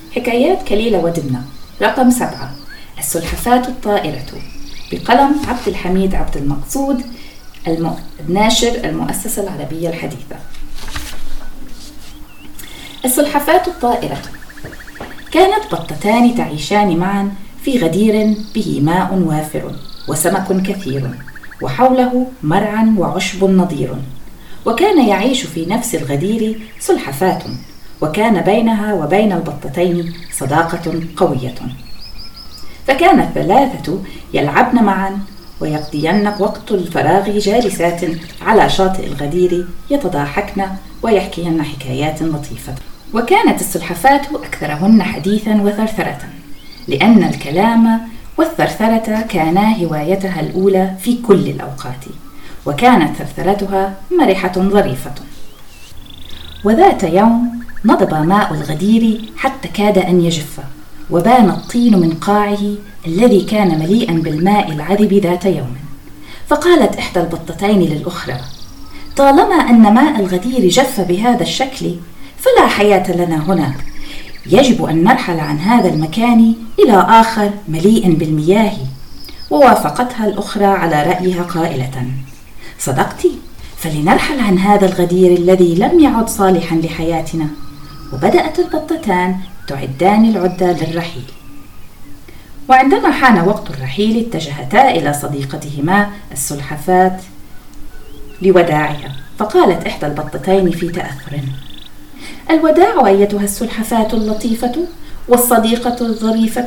حكايات كليلة ودمنة رقم 7. السلحفاة الطائرة، بقلم عبد الحميد عبد المقصود، ناشر المؤسسة العربية الحديثة. السلحفاة الطائرة. كانت بطتان تعيشان معا في غدير به ماء وافر وسمك كثير، وحوله مرعى وعشب نضير. وكان يعيش في نفس الغدير سلحفاة، وكان بينها وبين البطتين صداقة قوية. فكان الثلاثة يلعبن معا ويقضين وقت الفراغ جالسات على شاطئ الغدير يتضاحكن ويحكين حكايات لطيفة. وكانت السلحفاة أكثرهن حديثا وثرثرة، لأن الكلام والثرثرة كانا هوايتها الأولى في كل الأوقات، وكانت ثرثرتها مرحة ظريفة. وذات يوم نضب ماء الغدير حتى كاد أن يجف، وبان الطين من قاعه الذي كان مليئا بالماء العذب ذات يوم. فقالت إحدى البطتين للأخرى: طالما أن ماء الغدير جف بهذا الشكل فلا حياة لنا هنا، يجب أن نرحل عن هذا المكان إلى آخر مليء بالمياه. ووافقتها الأخرى على رأيها قائلة: صدقت، فلنرحل عن هذا الغدير الذي لم يعد صالحا لحياتنا. وبدأت البطتان تعدان العدة للرحيل. وعندما حان وقت الرحيل اتجهتا إلى صديقتهما السلحفاة لوداعها. فقالت إحدى البطتين في تأثر: الوداع أيتها السلحفاة اللطيفة والصديقة الظريفة.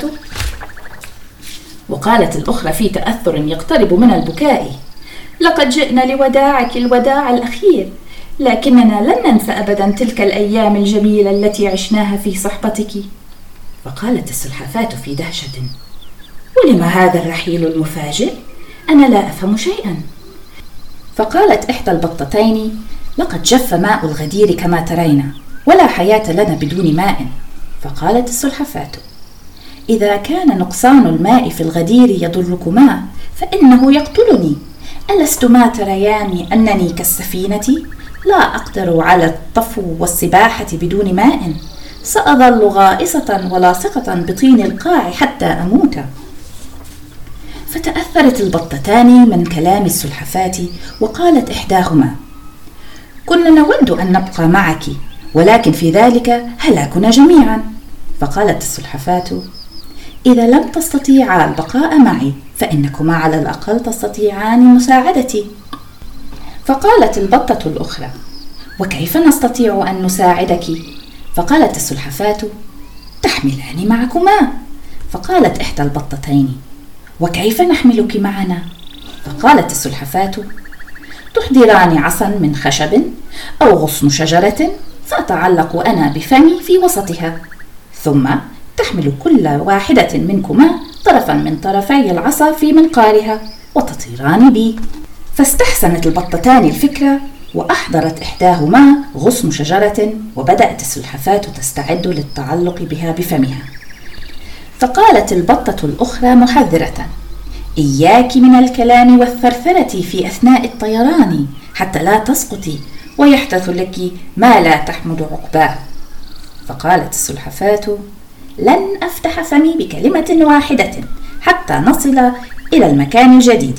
وقالت الأخرى في تأثر يقترب من البكاء: لقد جئنا لوداعك الوداع الأخير، لكننا لن ننسى أبدا تلك الأيام الجميلة التي عشناها في صحبتك. فقالت السلحفاة في دهشة: ولم هذا الرحيل المفاجئ؟ أنا لا أفهم شيئا. فقالت إحدى البطتين: لقد جف ماء الغدير كما ترين، ولا حياة لنا بدون ماء. فقالت السلحفاة: إذا كان نقصان الماء في الغدير يضركما فإنه يقتلني. ألستما تريان أنني كالسفينة لا أقدر على الطفو والسباحة بدون ماء، سأظل غائصة ولاصقة بطين القاع حتى أموت. فتأثرت البطتان من كلام السلحفاة، وقالت إحداهما: كنا نود أن نبقى معك، ولكن في ذلك هلاكنا جميعا. فقالت السلحفاة: إذا لم تستطيعا البقاء معي فإنكما على الأقل تستطيعان مساعدتي. فقالت البطة الأخرى: وكيف نستطيع أن نساعدك؟ فقالت السلحفاة: تحملان معكما. فقالت إحدى البطتين: وكيف نحملك معنا؟ فقالت السلحفاة: تحضران عصا من خشب أو غصن شجرة، فأتعلق أنا بفمي في وسطها، ثم تحمل كل واحدة منكما طرفا من طرفي العصا في منقارها وتطيران بي. فاستحسنت البطتان الفكرة، وأحضرت إحداهما غصن شجرة، وبدأت السلحفاة تستعد للتعلق بها بفمها. فقالت البطة الأخرى محذرة: إياك من الكلام والثرثرة في أثناء الطيران حتى لا تسقطي ويحدث لك ما لا تحمد عقباه. فقالت السلحفاة: لن أفتح فمي بكلمة واحدة حتى نصل إلى المكان الجديد.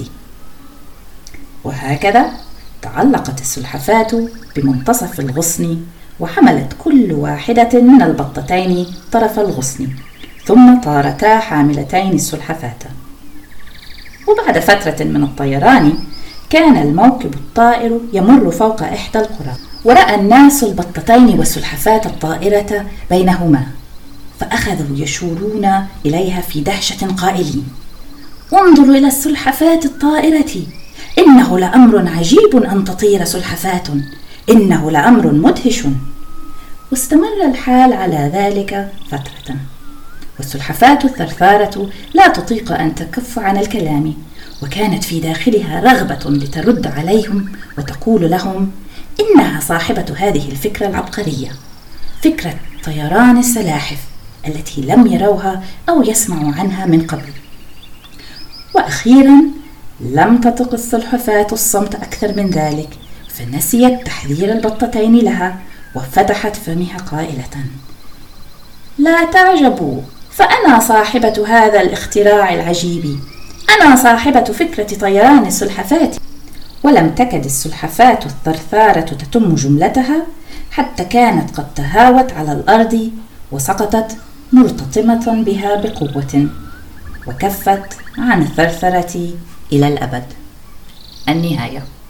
وهكذا تعلقت السلحفاة بمنتصف الغصن، وحملت كل واحدة من البطتين طرف الغصن، ثم طارتا حاملتين السلحفاة. وبعد فترة من الطيران كان الموكب الطائر يمر فوق إحدى القرى، ورأى الناس البطتين والسلحفاة الطائرة بينهما، فأخذوا يشورون إليها في دهشة قائلين: انظروا إلى السلحفاة الطائرة، إنه لأمر عجيب أن تطير سلحفاة، إنه لأمر مدهش. واستمر الحال على ذلك فترة، والسلحفاة الثرثارة لا تطيق أن تكف عن الكلام، وكانت في داخلها رغبة لترد عليهم وتقول لهم إنها صاحبة هذه الفكرة العبقرية، فكرة طيران السلاحف التي لم يروها أو يسمعوا عنها من قبل. وأخيرا لم تطق السلحفاة الصمت أكثر من ذلك، فنسيت تحذير البطتين لها، وفتحت فمها قائلة: لا تعجبوا، فأنا صاحبة هذا الاختراع العجيب، أنا صاحبة فكرة طيران السلحفاة. ولم تكد السلحفاة الثرثارة تتم جملتها حتى كانت قد تهاوت على الأرض وسقطت مرتطمة بها بقوة، وكفت عن الثرثرة إلى الأبد. النهاية.